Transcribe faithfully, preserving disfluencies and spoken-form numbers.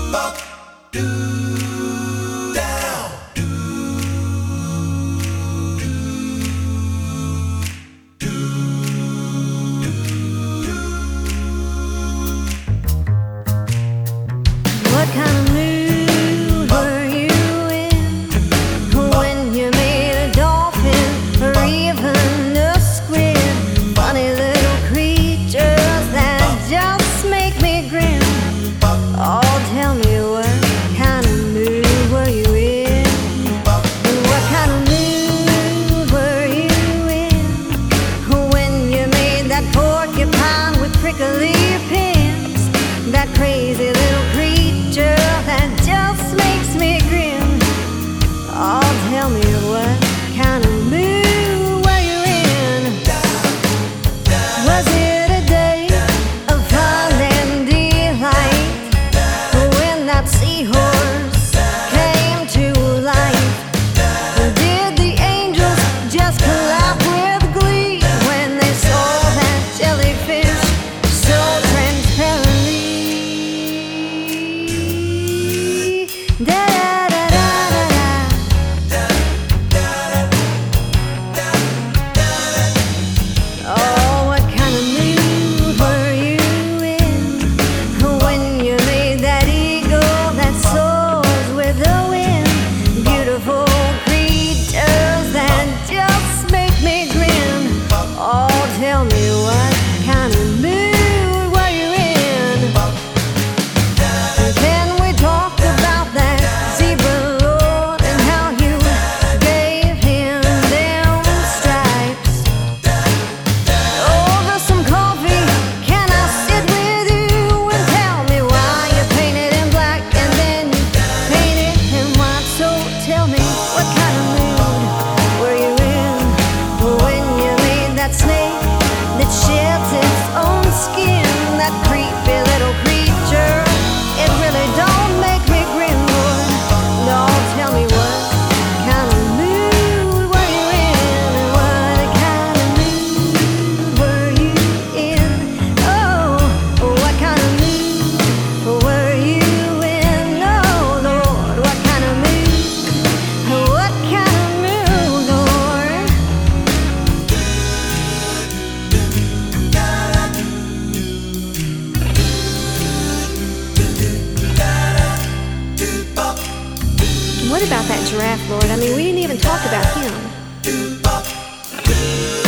What kind of mood were you in when you made a dolphin or even a squid? Funny little creatures that just make me grin. Oh, tell me, what kind of mood were you in? And what kind of mood were you in when you made that porcupine with prickly pins? That crazy little creature that just makes me grin. Oh, tell me, what kind of mood were you in? Was it a day of fun and delight when that seahorse came to life? Did the angels just clap with glee when they saw that jellyfish so transparently? Da da da da da. Oh, what kind of mood were you in when you made that eagle that soars with the wind? Beautiful creatures that just make me grin. Oh, tell me, what kind of mood were you in? Then we talked about that zebra lord and how you gave him them stripes. Over some coffee, can I sit with you and tell me why you painted him black and then you painted him white? So tell me, what kind of mood were you in when you made that snake that sheds its own skin? That creepy little creature, it really don't make me grin, boy. No, tell me, what kind of mood were you in? What kind of mood were you in? Oh, what kind of mood were you in? Oh, Lord, what kind of mood? What kind of mood, Lord? What about that giraffe, Lord? I mean, we didn't even talk about him.